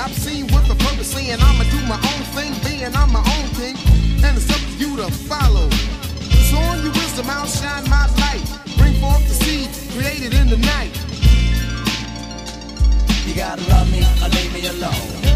I've seen with the purpose saying I'ma do my own thing, being I'm my own king, and it's up to you to follow. So on your wisdom, I'll shine my light, bring forth the seed created in the night. You gotta love me or leave me alone.